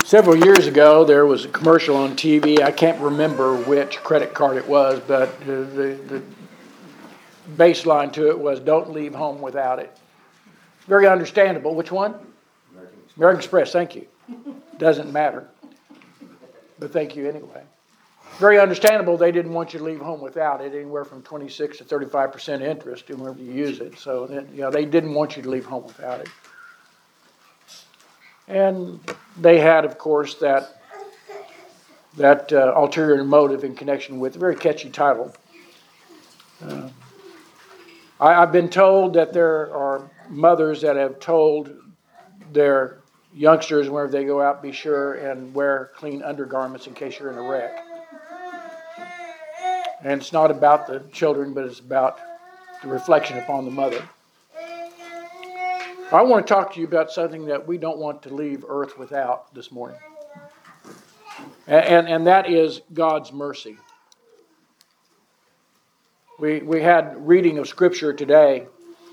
Several years ago, there was a commercial on TV. I can't remember which credit card it was, but the baseline to it was, don't leave home without it. Very understandable. Which one? American Express, thank you. Doesn't matter. But thank you anyway. Very understandable. They didn't want you to leave home without it, anywhere from 26 to 35% interest whenever you use it. So they didn't want you to leave home without it. And they had, of course, that ulterior motive in connection with a very catchy title. I've been told that there are mothers that have told their youngsters whenever they go out, be sure and wear clean undergarments in case you're in a wreck. And it's not about the children, but it's about the reflection upon the mother. I want to talk to you about something that we don't want to leave earth without this morning. And that is God's mercy. We had reading of Scripture today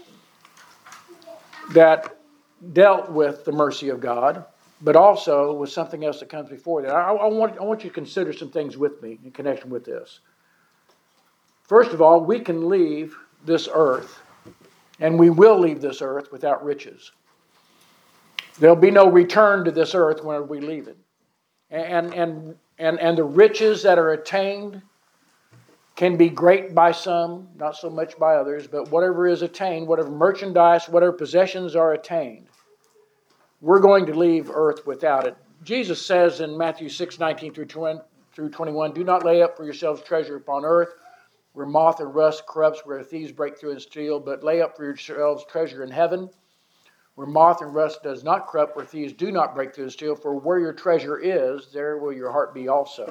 that dealt with the mercy of God, but also with something else that comes before that. I want you to consider some things with me in connection with this. First of all, we can leave this earth, and we will leave this earth without riches. There'll be no return to this earth when we leave it. And the riches that are attained can be great by some, not so much by others, but whatever is attained, whatever merchandise, whatever possessions are attained, we're going to leave earth without it. Jesus says in Matthew 6:19 through 21, do not lay up for yourselves treasure upon earth, where moth and rust corrupts, where thieves break through and steal, but lay up for yourselves treasure in heaven, where moth and rust does not corrupt, where thieves do not break through and steal. For where your treasure is, there will your heart be also.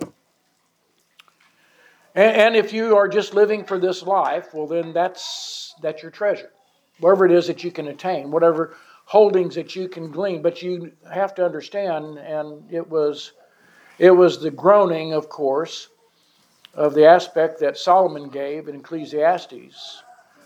And if you are just living for this life, well then that's your treasure. Whatever it is that you can attain, whatever holdings that you can glean. But you have to understand, and it was the groaning, of course, of the aspect that Solomon gave in Ecclesiastes.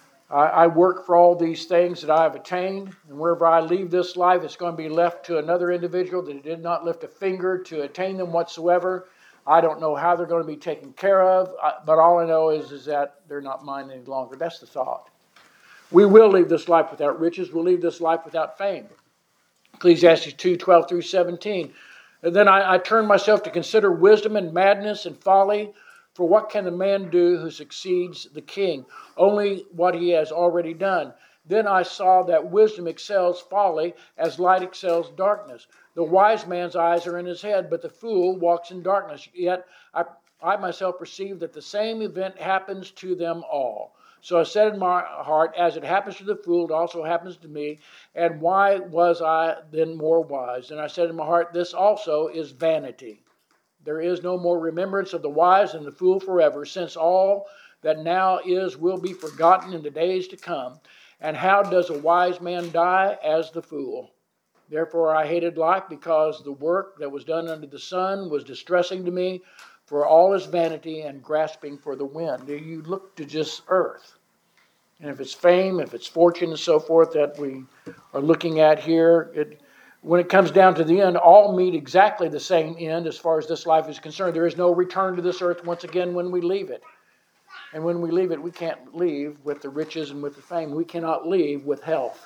I work for all these things that I have attained, and wherever I leave this life, it's going to be left to another individual that did not lift a finger to attain them whatsoever. I don't know how they're going to be taken care of, but all I know is that they're not mine any longer. That's the thought. We will leave this life without riches. We'll leave this life without fame. Ecclesiastes 2:12 through 17. And then I turn myself to consider wisdom and madness and folly. For what can the man do who succeeds the king? Only what he has already done. Then I saw that wisdom excels folly, as light excels darkness. The wise man's eyes are in his head, but the fool walks in darkness. Yet I myself perceive that the same event happens to them all. So I said in my heart, as it happens to the fool, it also happens to me. And why was I then more wise? And I said in my heart, this also is vanity. There is no more remembrance of the wise and the fool forever, since all that now is will be forgotten in the days to come. And how does a wise man die? As the fool. Therefore I hated life, because the work that was done under the sun was distressing to me, for all is vanity and grasping for the wind. You look to just earth. And if it's fame, if it's fortune and so forth that we are looking at here, when it comes down to the end, all meet exactly the same end as far as this life is concerned. There is no return to this earth once again when we leave it. And when we leave it, we can't leave with the riches and with the fame. We cannot leave with health.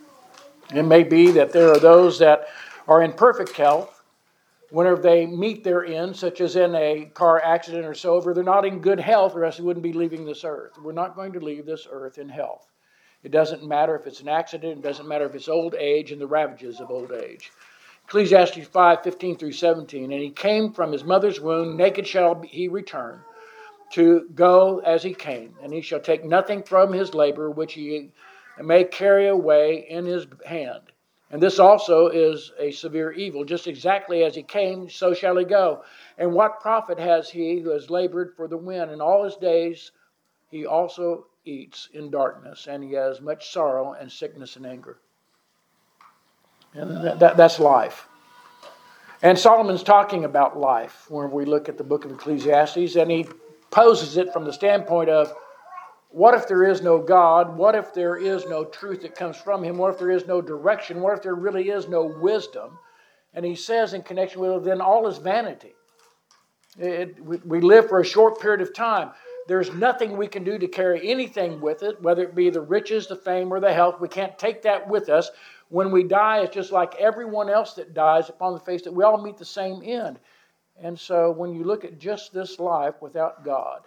It may be that there are those that are in perfect health. Whenever they meet their end, such as in a car accident or so, if they're not in good health, or else they wouldn't be leaving this earth. We're not going to leave this earth in health. It doesn't matter if it's an accident. It doesn't matter if it's old age and the ravages of old age. Ecclesiastes 5:15 through 17. And he came from his mother's womb, naked shall he return, to go as he came. And he shall take nothing from his labor, which he may carry away in his hand. And this also is a severe evil. Just exactly as he came, so shall he go. And what profit has he who has labored for the wind? And all his days he also eats in darkness, and he has much sorrow and sickness and anger. And that's life. And Solomon's talking about life when we look at the book of Ecclesiastes, and he poses it from the standpoint of, what if there is no God? What if there is no truth that comes from him? What if there is no direction? What if there really is no wisdom? And he says in connection with it, then all is vanity. We live for a short period of time. There's nothing we can do to carry anything with it, whether it be the riches, the fame, or the health. We can't take that with us. When we die, it's just like everyone else that dies upon the face, that we all meet the same end. And so when you look at just this life without God,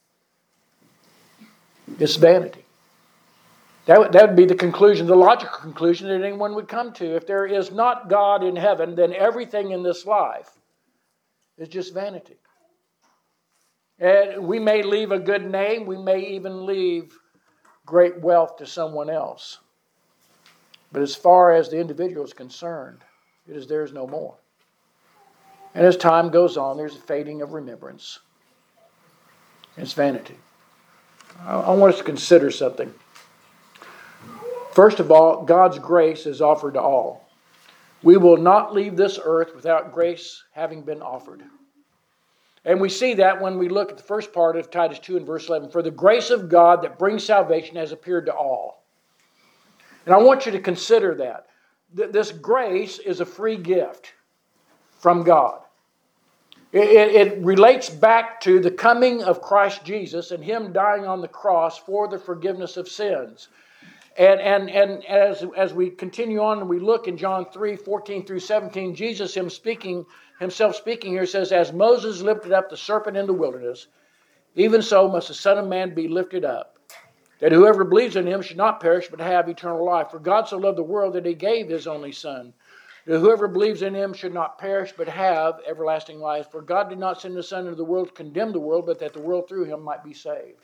it's vanity. That would be the conclusion, the logical conclusion that anyone would come to. If there is not God in heaven, then everything in this life is just vanity. And we may leave a good name. We may even leave great wealth to someone else. But as far as the individual is concerned, it is theirs no more. And as time goes on, there's a fading of remembrance. It's vanity. I want us to consider something. First of all, God's grace is offered to all. We will not leave this earth without grace having been offered. And we see that when we look at the first part of Titus 2 and verse 11. For the grace of God that brings salvation has appeared to all. And I want you to consider that. This grace is a free gift from God. It relates back to the coming of Christ Jesus and Him dying on the cross for the forgiveness of sins. And as we continue on and we look in John 3:14 through 17, Jesus himself speaking here says, as Moses lifted up the serpent in the wilderness, even so must the Son of Man be lifted up, that whoever believes in Him should not perish but have eternal life. For God so loved the world that He gave His only Son, that whoever believes in Him should not perish but have everlasting life. For God did not send His Son into the world to condemn the world, but that the world through Him might be saved.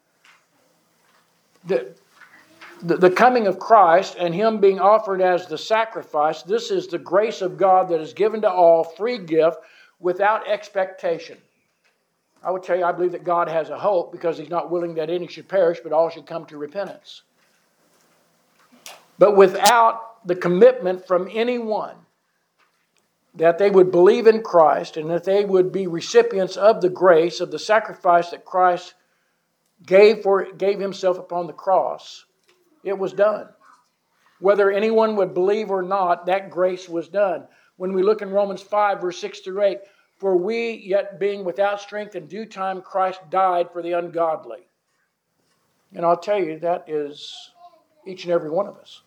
The coming of Christ and Him being offered as the sacrifice, this is the grace of God that is given to all, free gift, without expectation. I would tell you, I believe that God has a hope because He's not willing that any should perish, but all should come to repentance. But without the commitment from anyone that they would believe in Christ and that they would be recipients of the grace of the sacrifice that Christ gave Himself upon the cross, it was done. Whether anyone would believe or not, that grace was done. When we look in Romans 5, verse 6 through 8, for we, yet being without strength, in due time Christ died for the ungodly. And I'll tell you, that is each and every one of us.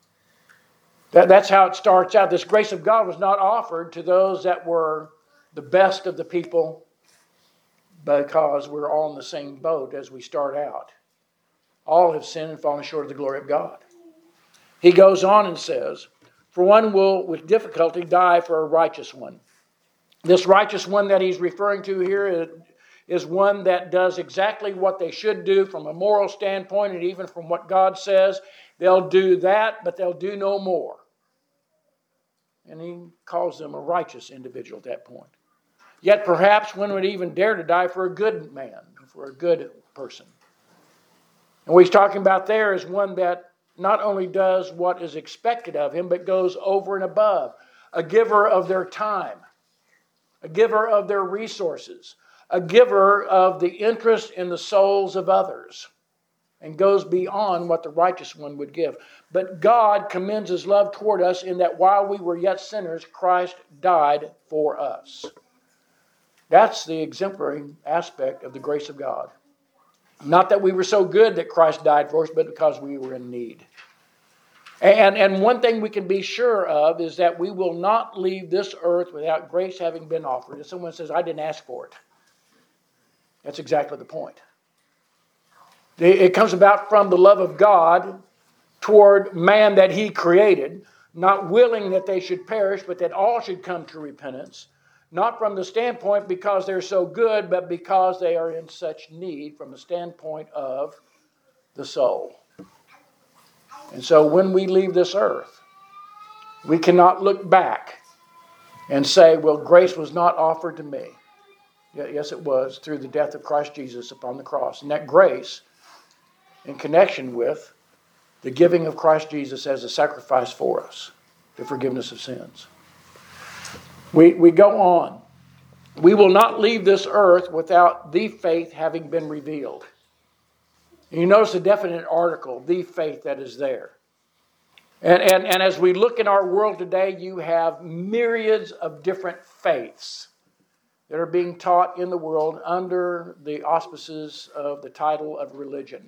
That's how it starts out. This grace of God was not offered to those that were the best of the people because we're all in the same boat as we start out. All have sinned and fallen short of the glory of God. He goes on and says, for one will with difficulty die for a righteous one. This righteous one that he's referring to here is one that does exactly what they should do from a moral standpoint and even from what God says. They'll do that, but they'll do no more. And he calls them a righteous individual at that point. Yet perhaps one would even dare to die for a good man, for a good person. And what he's talking about there is one that not only does what is expected of him, but goes over and above. A giver of their time, a giver of their resources, a giver of the interest in the souls of others, and goes beyond what the righteous one would give. But God commends His love toward us in that while we were yet sinners, Christ died for us. That's the exemplary aspect of the grace of God. Not that we were so good that Christ died for us, but because we were in need. And one thing we can be sure of is that we will not leave this earth without grace having been offered. If someone says, I didn't ask for it, that's exactly the point. It comes about from the love of God toward man that He created, not willing that they should perish, but that all should come to repentance. Not from the standpoint because they're so good, but because they are in such need from the standpoint of the soul. And so when we leave this earth, we cannot look back and say, well, grace was not offered to me. Yes, it was through the death of Christ Jesus upon the cross. And that grace, in connection with the giving of Christ Jesus as a sacrifice for us, the forgiveness of sins. We go on. We will not leave this earth without the faith having been revealed. And you notice the definite article, the faith that is there. And as we look in our world today, you have myriads of different faiths that are being taught in the world under the auspices of the title of religion.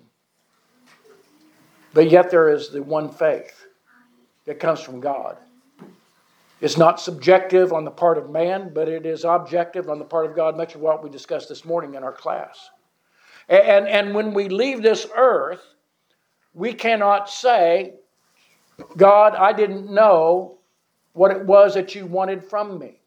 But yet there is the one faith that comes from God. It's not subjective on the part of man, but it is objective on the part of God, much of what we discussed this morning in our class. And when we leave this earth, we cannot say, God, I didn't know what it was that you wanted from me.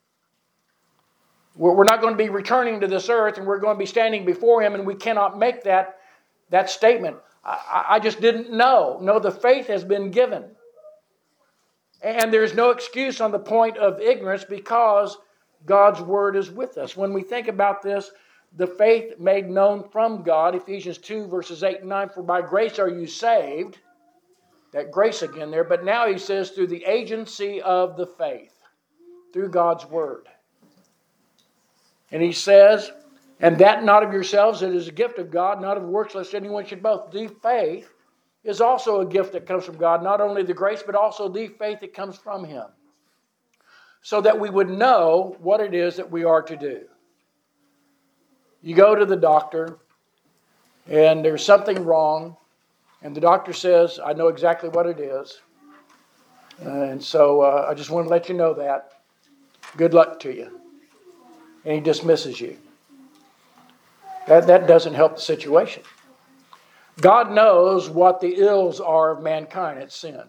We're not going to be returning to this earth, and we're going to be standing before Him, and we cannot make that statement. I just didn't know. No, the faith has been given. And there's no excuse on the point of ignorance because God's Word is with us. When we think about this, the faith made known from God, Ephesians 2 verses 8 and 9, for by grace are you saved. That grace again there. But now he says through the agency of the faith, through God's Word. And he says, and that not of yourselves, it is a gift of God, not of works, lest anyone should boast. The faith is also a gift that comes from God, not only the grace, but also the faith that comes from Him. So that we would know what it is that we are to do. You go to the doctor, and there's something wrong, and the doctor says, I know exactly what it is. And so I just want to let you know that. Good luck to you. And he dismisses you. That doesn't help the situation. God knows what the ills are of mankind. It's sin.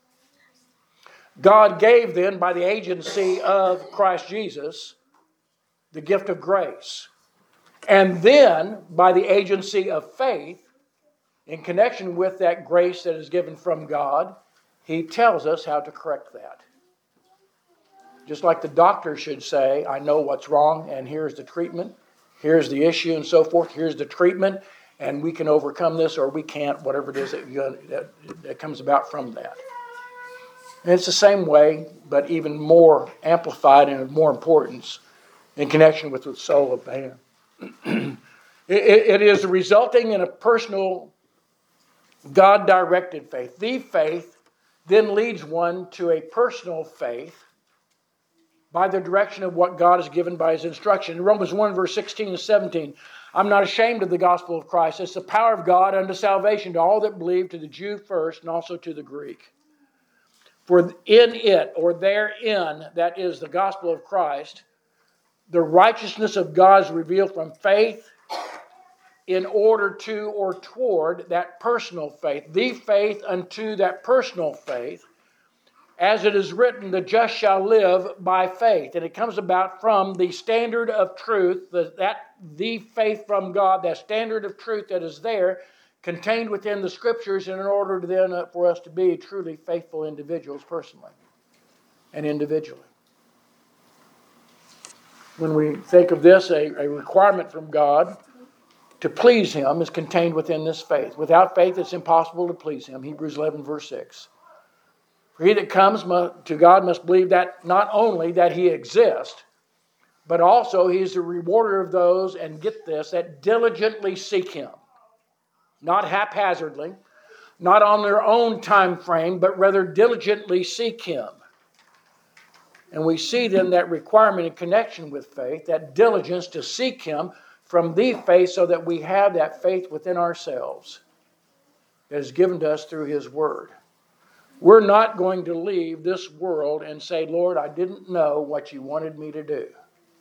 God gave then, by the agency of Christ Jesus, the gift of grace. And then, by the agency of faith, in connection with that grace that is given from God, He tells us how to correct that. Just like the doctor should say, I know what's wrong, and here's the treatment, here's the issue, and so forth, here's the treatment, and we can overcome this, or we can't, whatever it is that comes about from that. And it's the same way, but even more amplified and of more importance in connection with the soul of man. It is resulting in a personal, God-directed faith. The faith then leads one to a personal faith by the direction of what God has given by His instruction. In Romans 1, verse 16 and 17, I'm not ashamed of the gospel of Christ. It's the power of God unto salvation to all that believe, to the Jew first, and also to the Greek. For in it, or therein, that is the gospel of Christ, the righteousness of God is revealed from faith in order to or toward that personal faith. The faith unto that personal faith. As it is written, the just shall live by faith. And it comes about from the standard of truth, the faith from God, that standard of truth that is there, contained within the Scriptures, in order to then for us to be truly faithful individuals personally and individually. When we think of this, a requirement from God to please Him is contained within this faith. Without faith, it's impossible to please Him. Hebrews 11, verse 6. For he that comes to God must believe that not only that He exists, but also He is the rewarder of those, and get this, that diligently seek Him. Not haphazardly, not on their own time frame, but rather diligently seek Him. And we see then that requirement in connection with faith, that diligence to seek Him from the faith, so that we have that faith within ourselves that is given to us through His Word. We're not going to leave this world and say, Lord, I didn't know what you wanted me to do.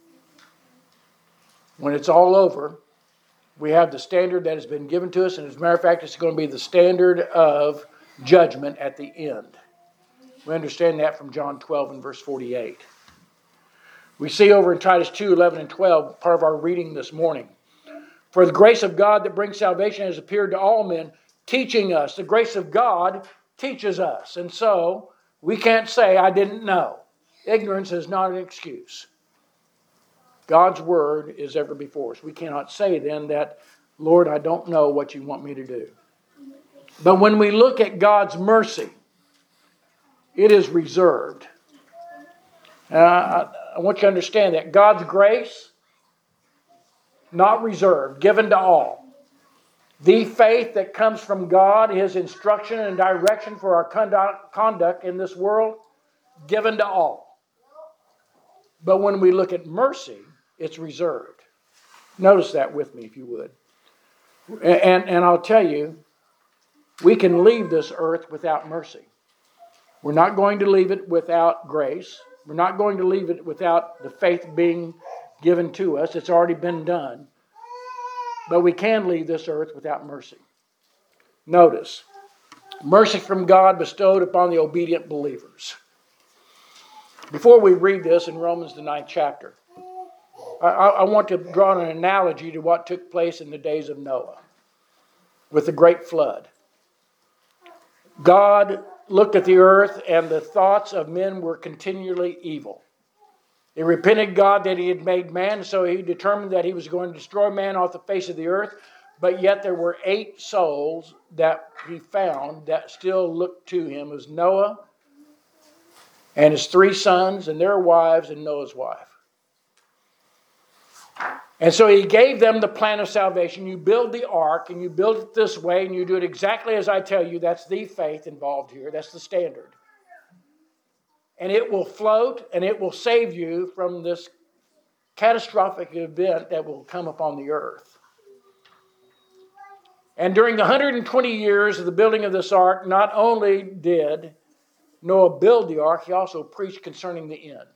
When it's all over, we have the standard that has been given to us, and as a matter of fact, it's going to be the standard of judgment at the end. We understand that from John 12 and verse 48. We see over in Titus 2, 11 and 12, part of our reading this morning. For the grace of God that brings salvation has appeared to all men, teaching us. The grace of God teaches us. And so, we can't say, I didn't know. Ignorance is not an excuse. God's Word is ever before us. We cannot say then that, Lord, I don't know what you want me to do. But when we look at God's mercy, it is reserved. I want you to understand that God's grace, not reserved, given to all. The faith that comes from God, His instruction and direction for our conduct in this world, given to all. But when we look at mercy, it's reserved. Notice that with me, if you would. And I'll tell you, we can leave this earth without mercy. We're not going to leave it without grace. We're not going to leave it without the faith being given to us. It's already been done. But we can leave this earth without mercy. Notice, mercy from God bestowed upon the obedient believers. Before we read this in Romans the 9th chapter, I want to draw an analogy to what took place in the days of Noah with the great flood. God looked at the earth, and the thoughts of men were continually evil. He repented God that He had made man, so He determined that He was going to destroy man off the face of the earth. But yet there were 8 souls that He found that still looked to Him. It was Noah and his 3 sons and their wives and Noah's wife. And so He gave them the plan of salvation. You build the ark, and you build it this way, and you do it exactly as I tell you. That's the faith involved here. That's the standard. And it will float, and it will save you from this catastrophic event that will come upon the earth. And during the 120 years of the building of this ark, not only did Noah build the ark, he also preached concerning the end.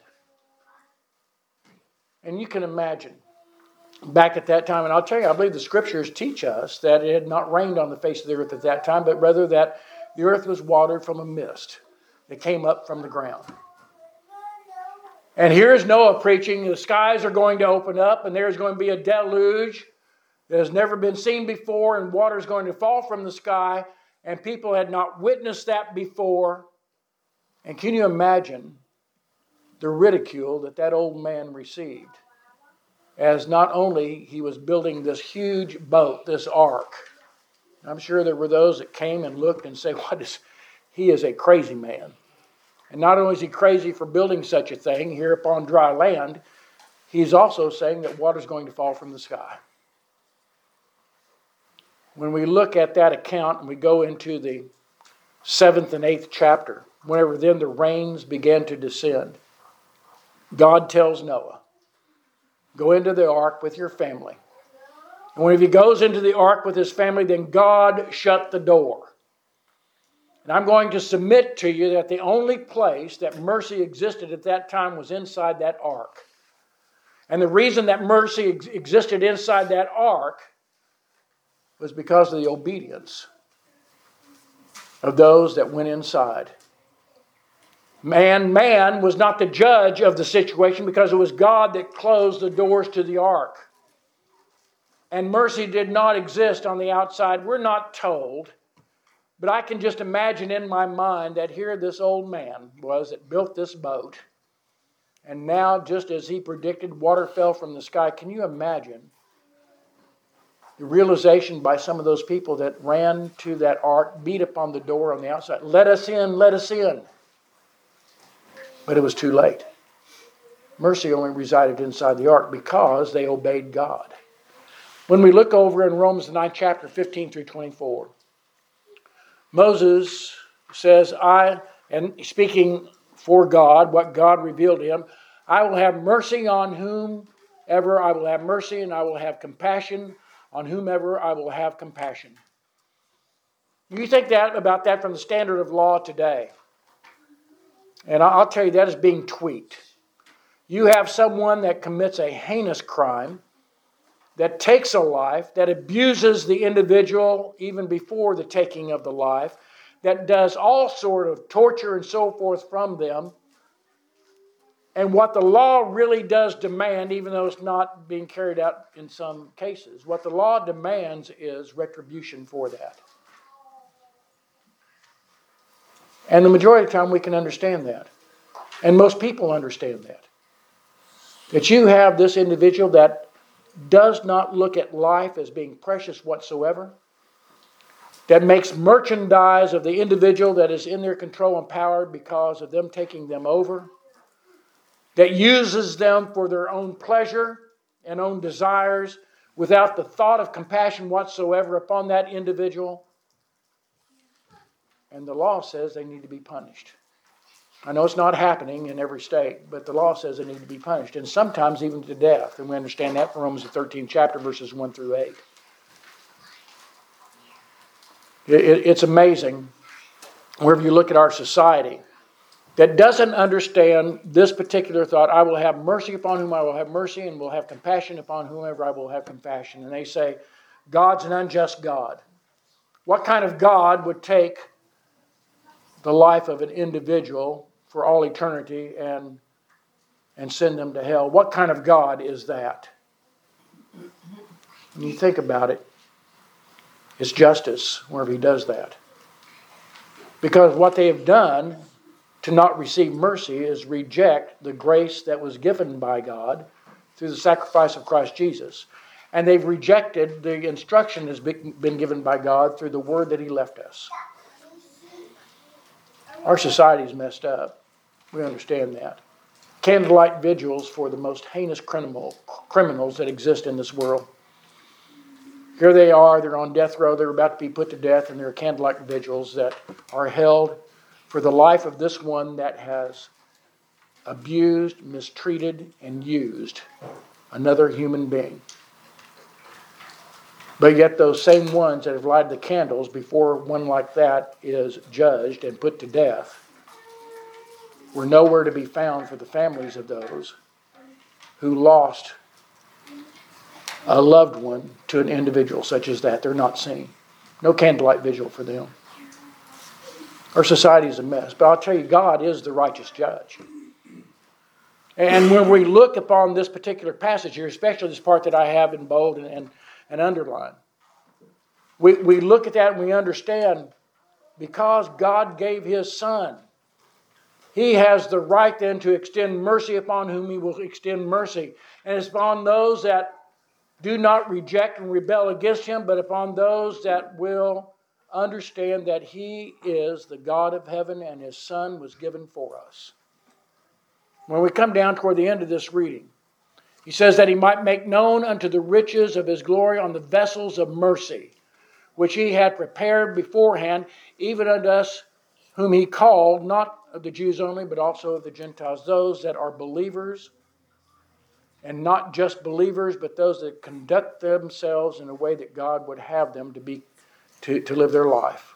And you can imagine, back at that time, and I'll tell you, I believe the scriptures teach us that it had not rained on the face of the earth at that time, but rather that the earth was watered from a mist that came up from the ground. And here's Noah preaching, the skies are going to open up, and there's going to be a deluge that has never been seen before, and water is going to fall from the sky, and people had not witnessed that before. And can you imagine the ridicule that that old man received, as not only he was building this huge boat, this ark. I'm sure there were those that came and looked and said, he is a crazy man. And not only is he crazy for building such a thing here upon dry land, he's also saying that water's going to fall from the sky. When we look at that account and we go into the 7th and 8th chapter, whenever then the rains began to descend, God tells Noah, go into the ark with your family. And when he goes into the ark with his family, then God shut the door. And I'm going to submit to you that the only place that mercy existed at that time was inside that ark. And the reason that mercy existed inside that ark was because of the obedience of those that went inside. Man was not the judge of the situation because it was God that closed the doors to the ark. And mercy did not exist on the outside. We're not told. But I can just imagine in my mind that here this old man was that built this boat. And now, just as he predicted, water fell from the sky. Can you imagine the realization by some of those people that ran to that ark, beat upon the door on the outside, let us in, let us in. But it was too late. Mercy only resided inside the ark because they obeyed God. When we look over in Romans 9 chapter 15 through 24, Moses says, and speaking for God, what God revealed to him, I will have mercy on whomever I will have mercy, and I will have compassion on whomever I will have compassion. You think about that from the standard of law today. And I'll tell you, that is being tweaked. You have someone that commits a heinous crime, that takes a life, that abuses the individual even before the taking of the life, that does all sort of torture and so forth from them. And what the law really does demand, even though it's not being carried out in some cases, what the law demands is retribution for that. And the majority of the time we can understand that. And most people understand that. That you have this individual that does not look at life as being precious whatsoever, that makes merchandise of the individual that is in their control and power because of them taking them over, that uses them for their own pleasure and own desires without the thought of compassion whatsoever upon that individual. And the law says they need to be punished. I know it's not happening in every state, but the law says they need to be punished, and sometimes even to death. And we understand that from Romans the 13th chapter, verses 1 through 8. It's amazing, wherever you look at our society, that doesn't understand this particular thought: I will have mercy upon whom I will have mercy, and will have compassion upon whomever I will have compassion. And they say, God's an unjust God. What kind of God would take the life of an individual for all eternity and send them to hell? What kind of God is that? When you think about it, it's justice wherever He does that. Because what they have done to not receive mercy is reject the grace that was given by God through the sacrifice of Christ Jesus. And they've rejected the instruction that's been given by God through the word that He left us. Our society's messed up. We understand that. Candlelight vigils for the most heinous criminals that exist in this world. Here they are, they're on death row, they're about to be put to death, and there are candlelight vigils that are held for the life of this one that has abused, mistreated, and used another human being. But yet those same ones that have lighted the candles before one like that is judged and put to death were nowhere to be found for the families of those who lost a loved one to an individual such as that. They're not seen. No candlelight vigil for them. Our society is a mess. But I'll tell you, God is the righteous judge. And when we look upon this particular passage here, especially this part that I have in bold and underlined, we look at that and we understand, because God gave His Son, He has the right then to extend mercy upon whom He will extend mercy. And it's upon those that do not reject and rebel against Him, but upon those that will understand that He is the God of heaven and His Son was given for us. When we come down toward the end of this reading, He says that He might make known unto the riches of His glory on the vessels of mercy, which He had prepared beforehand, even unto us whom He called, not of the Jews only, but also of the Gentiles, those that are believers, and not just believers, but those that conduct themselves in a way that God would have them to live their life.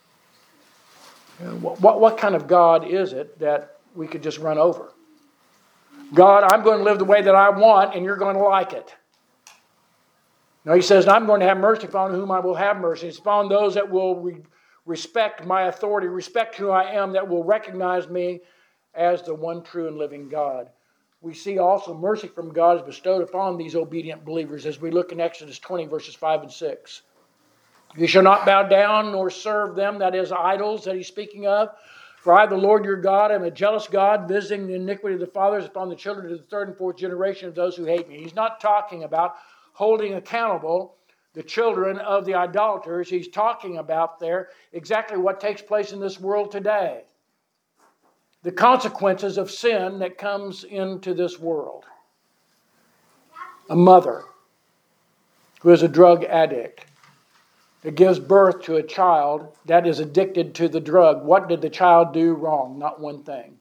What kind of God is it that we could just run over? God, I'm going to live the way that I want, and you're going to like it. No, He says, I'm going to have mercy upon whom I will have mercy. It's upon those that will respect my authority, respect who I am, that will recognize me as the one true and living God. We see also mercy from God is bestowed upon these obedient believers as we look in Exodus 20, verses 5 and 6. You shall not bow down nor serve them, that is, idols that He's speaking of. For I, the Lord your God, am a jealous God, visiting the iniquity of the fathers upon the children to the third and fourth generation of those who hate me. He's not talking about holding accountable the children of the idolaters. He's talking about there exactly what takes place in this world today. The consequences of sin that comes into this world. A mother who is a drug addict that gives birth to a child that is addicted to the drug. What did the child do wrong? Not one thing.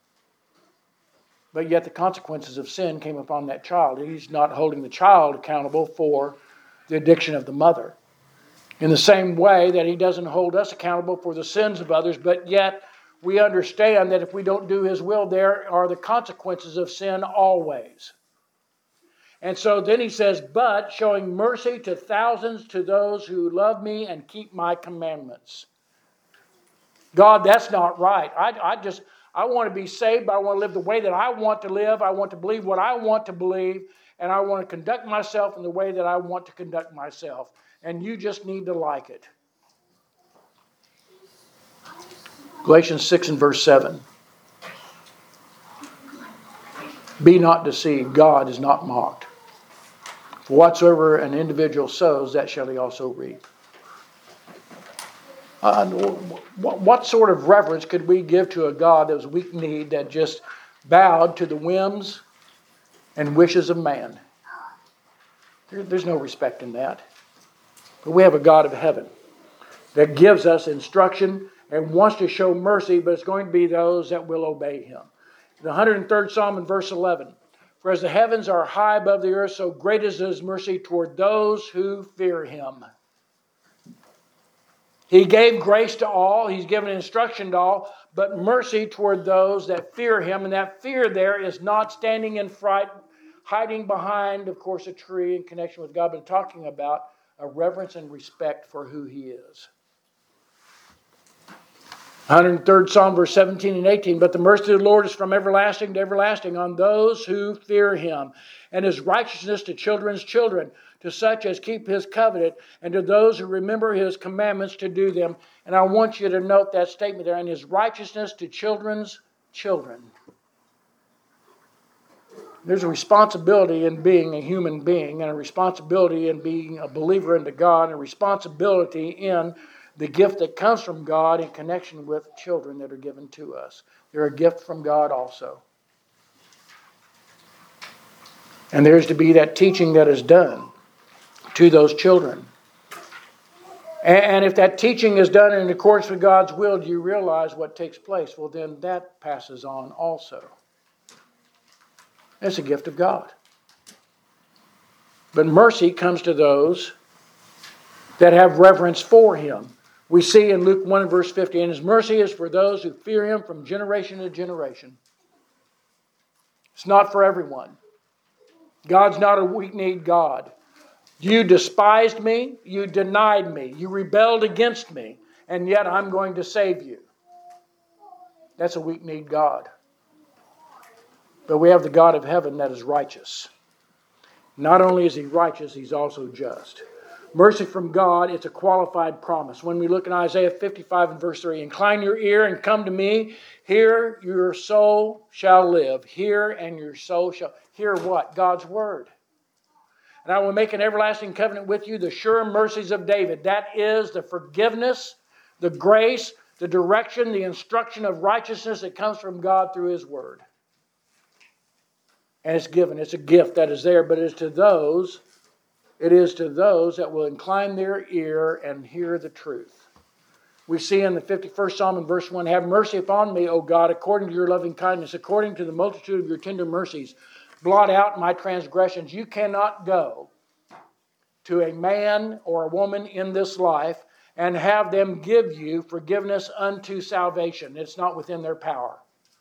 But yet the consequences of sin came upon that child. He's not holding the child accountable for the addiction of the mother. In the same way that He doesn't hold us accountable for the sins of others, but yet we understand that if we don't do His will, there are the consequences of sin always. And so then He says, but showing mercy to thousands, to those who love me and keep my commandments. God, that's not right. I want to be saved, but I want to live the way that I want to live. I want to believe what I want to believe, and I want to conduct myself in the way that I want to conduct myself. And you just need to like it. Galatians 6 and verse 7. Be not deceived, God is not mocked. For whatsoever an individual sows, that shall he also reap. What sort of reverence could we give to a God that was weak-kneed, that just bowed to the whims and wishes of man? There's no respect in that. But we have a God of heaven that gives us instruction and wants to show mercy, but it's going to be those that will obey Him. The 103rd Psalm in verse 11. For as the heavens are high above the earth, so great is His mercy toward those who fear Him. He gave grace to all. He's given instruction to all, but mercy toward those that fear Him. And that fear there is not standing in fright, hiding behind, of course, a tree in connection with God, but talking about a reverence and respect for who He is. 103rd Psalm, verse 17 and 18. But the mercy of the Lord is from everlasting to everlasting on those who fear Him, and His righteousness to children's children, to such as keep His covenant, and to those who remember His commandments to do them. And I want you to note that statement there, and His righteousness to children's children. There's a responsibility in being a human being, and a responsibility in being a believer into God, and a responsibility in the gift that comes from God in connection with children that are given to us. They're a gift from God also. And there's to be that teaching that is done to those children. And if that teaching is done in accordance with God's will, do you realize what takes place? Well, then that passes on also. It's a gift of God. But mercy comes to those that have reverence for Him. We see in Luke 1 verse 50, and His mercy is for those who fear Him from generation to generation. It's not for everyone. God's not a weak-kneed God. You despised me, you denied me, you rebelled against me, and yet I'm going to save you. That's a weak-kneed God. But we have the God of heaven that is righteous. Not only is He righteous, He's also just. Mercy from God, it's a qualified promise. When we look in Isaiah 55 and verse 3, incline your ear and come to me. Here your soul shall live. Hear and your soul shall... Hear what? God's word. And I will make an everlasting covenant with you, the sure mercies of David. That is the forgiveness, the grace, the direction, the instruction of righteousness that comes from God through His word. And it's given. It's a gift that is there, but it is to those that will incline their ear and hear the truth. We see in the 51st Psalm in verse 1, have mercy upon me, O God, according to your loving kindness, according to the multitude of your tender mercies. Blot out my transgressions. You cannot go to a man or a woman in this life and have them give you forgiveness unto salvation. It's not within their power.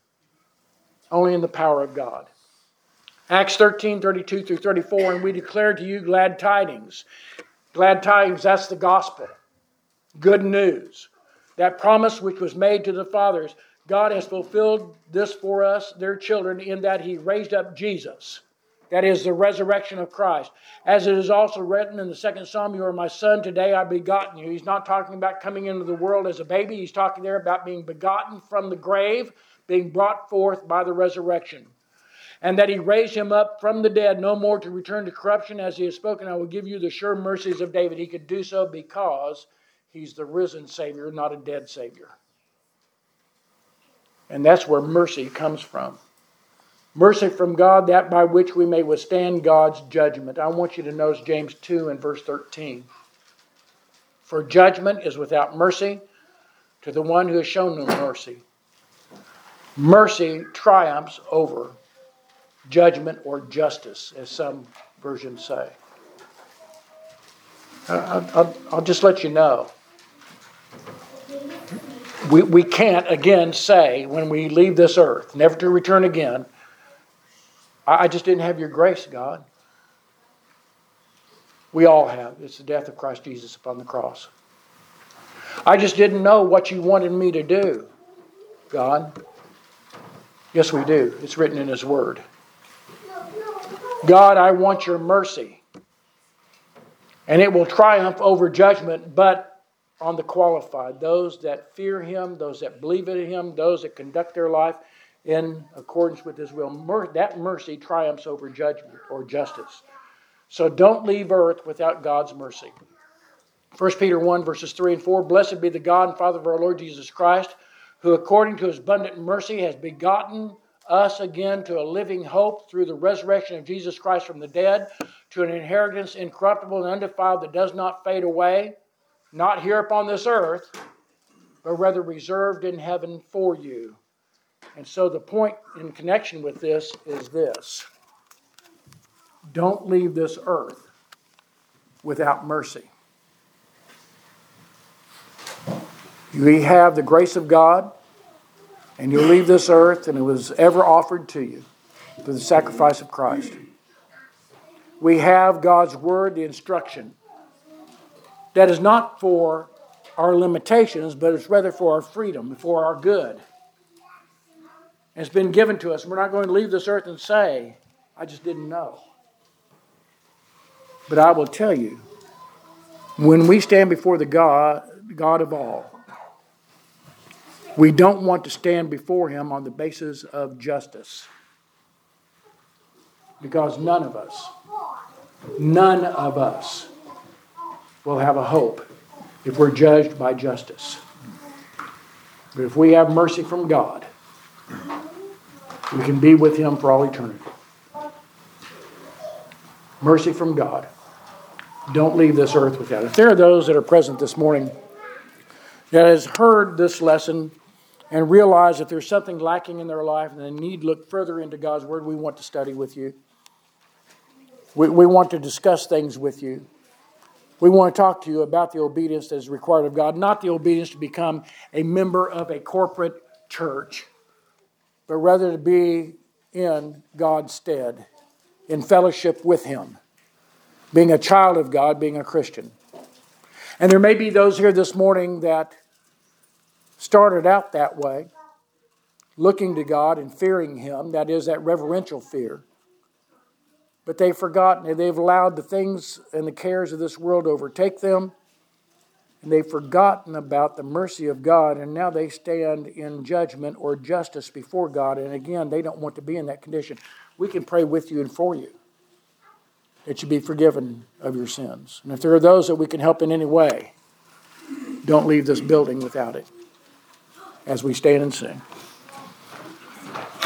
Only in the power of God. Acts 13, 32 through 34, and we declare to you glad tidings. Glad tidings, that's the gospel. Good news. That promise which was made to the fathers, God has fulfilled this for us, their children, in that He raised up Jesus. That is the resurrection of Christ. As it is also written in the 2nd Psalm, you are my son, today I begotten you. He's not talking about coming into the world as a baby. He's talking there about being begotten from the grave, being brought forth by the resurrection. And that He raised Him up from the dead, no more to return to corruption, as He has spoken, I will give you the sure mercies of David. He could do so because He's the risen Savior, not a dead Savior. And that's where mercy comes from. Mercy from God, that by which we may withstand God's judgment. I want you to notice James 2 and verse 13. For judgment is without mercy to the one who has shown no mercy. Mercy triumphs over judgment or justice, as some versions say. I'll just let you know. We can't again say when we leave this earth, never to return again, I just didn't have your grace, God. We all have. It's the death of Christ Jesus upon the cross. I just didn't know what you wanted me to do, God. Yes, we do. It's written in His Word. God, I want your mercy. And it will triumph over judgment, but on the qualified, those that fear Him, those that believe in Him, those that conduct their life in accordance with His will. That mercy triumphs over judgment or justice. So don't leave earth without God's mercy. 1 Peter 1 verses 3 and 4, blessed be the God and Father of our Lord Jesus Christ, who according to His abundant mercy has begotten us again to a living hope through the resurrection of Jesus Christ from the dead, to an inheritance incorruptible and undefiled that does not fade away, not here upon this earth, but rather reserved in heaven for you. And so the point in connection with this is this. Don't leave this earth without mercy. You have the grace of God, and you'll leave this earth, and it was ever offered to you through the sacrifice of Christ. We have God's Word, the instruction. That is not for our limitations, but it's rather for our freedom, for our good. And it's been given to us. We're not going to leave this earth and say, I just didn't know. But I will tell you, when we stand before the God of all, we don't want to stand before Him on the basis of justice. Because none of us will have a hope if we're judged by justice. But if we have mercy from God, we can be with Him for all eternity. Mercy from God. Don't leave this earth without it. If there are those that are present this morning that has heard this lesson and realize that there's something lacking in their life and they need to look further into God's Word, we want to study with you. We want to discuss things with you. We want to talk to you about the obedience that is required of God, not the obedience to become a member of a corporate church, but rather to be in God's stead, in fellowship with Him, being a child of God, being a Christian. And there may be those here this morning that started out that way, looking to God and fearing Him, that is, that reverential fear. But they've forgotten, they've allowed the things and the cares of this world overtake them, and they've forgotten about the mercy of God, and now they stand in judgment or justice before God, and again, they don't want to be in that condition. We can pray with you and for you that you be forgiven of your sins. And if there are those that we can help in any way, don't leave this building without it as we stand and sing.